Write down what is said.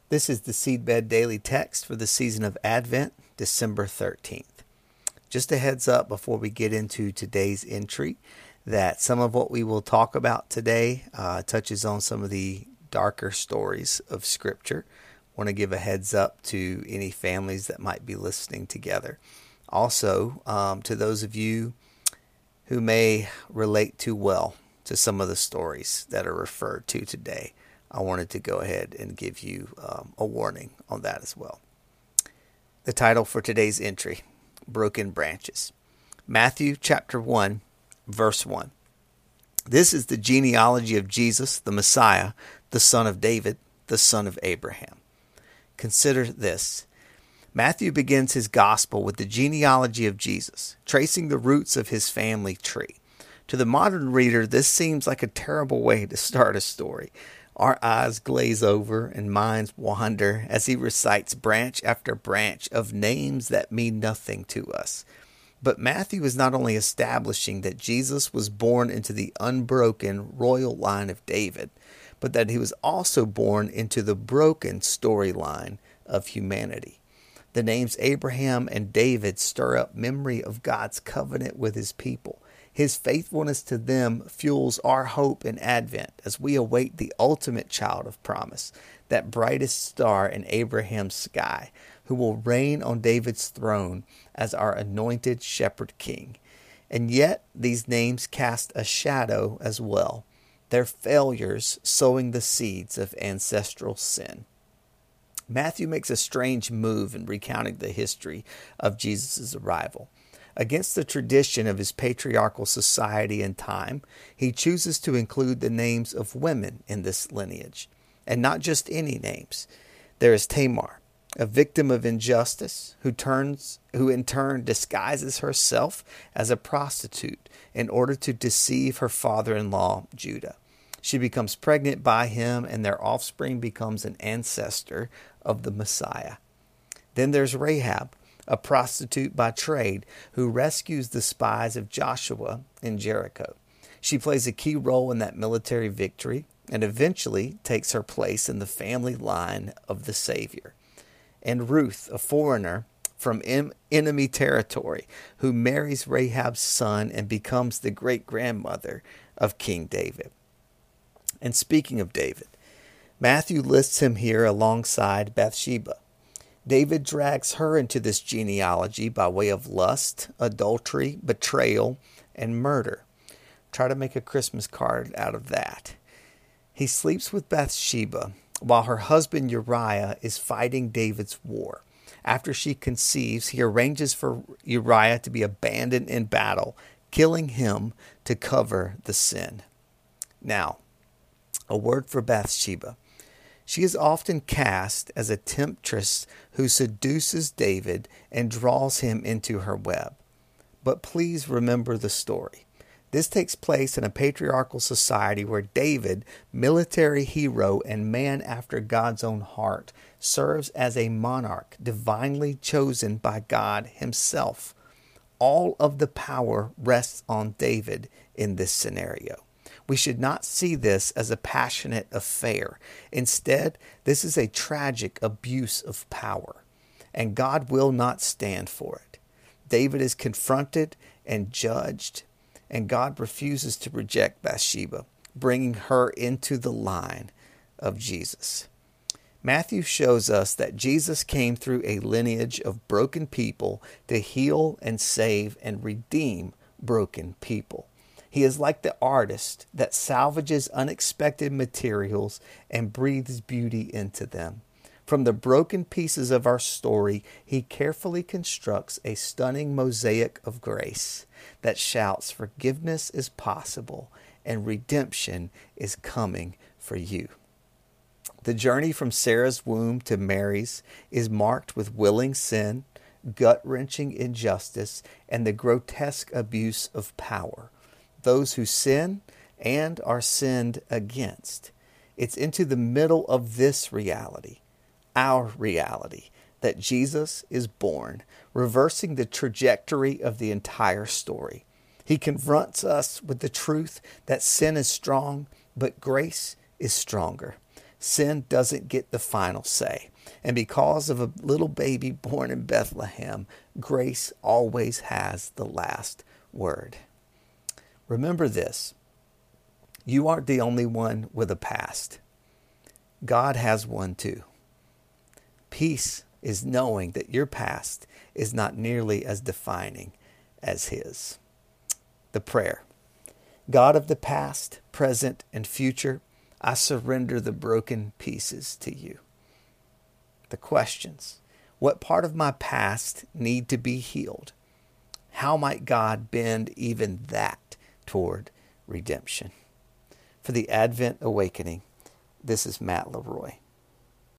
This is the Seedbed Daily Text for the season of Advent, December 13th. Just a heads up before we get into today's entry that some of what we will talk about today touches on some of the darker stories of Scripture. I want to give a heads up to any families that might be listening together. Also, to those of you who may relate too well to some of the stories that are referred to today, I wanted to go ahead and give you a warning on that as well. The title for today's entry, Broken Branches. Matthew chapter 1, verse 1. This is the genealogy of Jesus, the Messiah, the son of David, the son of Abraham. Consider this. Matthew begins his gospel with the genealogy of Jesus, tracing the roots of his family tree. To the modern reader, this seems like a terrible way to start a story. Our eyes glaze over and minds wander as he recites branch after branch of names that mean nothing to us. But Matthew is not only establishing that Jesus was born into the unbroken royal line of David, but that he was also born into the broken storyline of humanity. The names Abraham and David stir up memory of God's covenant with his people. His faithfulness to them fuels our hope in Advent as we await the ultimate child of promise, that brightest star in Abraham's sky, who will reign on David's throne as our anointed shepherd king. And yet these names cast a shadow as well, their failures sowing the seeds of ancestral sin. Matthew makes a strange move in recounting the history of Jesus' arrival. Against the tradition of his patriarchal society and time, he chooses to include the names of women in this lineage, and not just any names. There is Tamar, a victim of injustice, who in turn disguises herself as a prostitute in order to deceive her father-in-law, Judah. She becomes pregnant by him, and their offspring becomes an ancestor of the Messiah. Then there's Rahab, a prostitute by trade who rescues the spies of Joshua in Jericho. She plays a key role in that military victory and eventually takes her place in the family line of the Savior. And Ruth, a foreigner from enemy territory, who marries Rahab's son and becomes the great-grandmother of King David. And speaking of David, Matthew lists him here alongside Bathsheba. David drags her into this genealogy by way of lust, adultery, betrayal, and murder. Try to make a Christmas card out of that. He sleeps with Bathsheba while her husband Uriah is fighting David's war. After she conceives, he arranges for Uriah to be abandoned in battle, killing him to cover the sin. Now, a word for Bathsheba. She is often cast as a temptress who seduces David and draws him into her web. But please remember the story. This takes place in a patriarchal society where David, military hero and man after God's own heart, serves as a monarch divinely chosen by God himself. All of the power rests on David in this scenario. We should not see this as a passionate affair. Instead, this is a tragic abuse of power, and God will not stand for it. David is confronted and judged, and God refuses to reject Bathsheba, bringing her into the line of Jesus. Matthew shows us that Jesus came through a lineage of broken people to heal and save and redeem broken people. He is like the artist that salvages unexpected materials and breathes beauty into them. From the broken pieces of our story, he carefully constructs a stunning mosaic of grace that shouts, forgiveness is possible and redemption is coming for you. The journey from Sarah's womb to Mary's is marked with willing sin, gut-wrenching injustice, and the grotesque abuse of power. Those who sin and are sinned against. It's into the middle of this reality, our reality, that Jesus is born, reversing the trajectory of the entire story. He confronts us with the truth that sin is strong, but grace is stronger. Sin doesn't get the final say. And because of a little baby born in Bethlehem, grace always has the last word. Remember this. You aren't the only one with a past. God has one too. Peace is knowing that your past is not nearly as defining as his. The prayer. God of the past, present, and future, I surrender the broken pieces to you. The questions. What part of my past need to be healed? How might God bend even that toward redemption? For the Advent Awakening, this is Matt Leroy.